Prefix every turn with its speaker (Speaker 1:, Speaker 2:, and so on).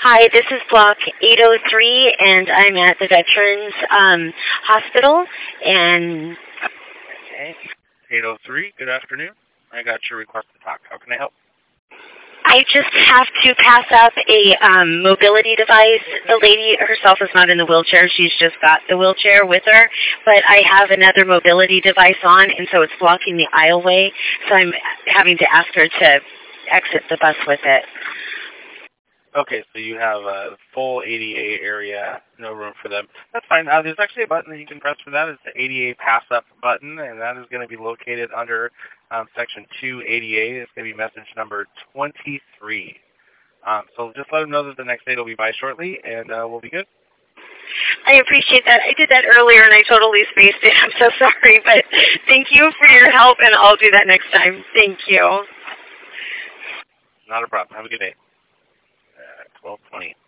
Speaker 1: Hi, this is Block 803, and I'm at the Veterans Hospital. And
Speaker 2: Okay. 803, good afternoon. I got your request to talk. How can I help?
Speaker 1: I just have to pass up a mobility device. The lady herself is not in the wheelchair. She's just got the wheelchair with her. But I have another mobility device on, and so it's blocking the aisleway. So I'm having to ask her to exit the bus with it.
Speaker 2: Okay, so you have a full ADA area, no room for them. That's fine. There's actually a button that you can press for that. It's the ADA Pass Up button, and that is going to be located under Section 2 ADA. It's going to be message number 23. So just let them know that the next date will be by shortly, and we'll be good.
Speaker 1: I appreciate that. I did that earlier, and I totally spaced it. I'm so sorry, but thank you for your help, and I'll do that next time. Thank you.
Speaker 2: Not a problem. Have a good day. 12:20.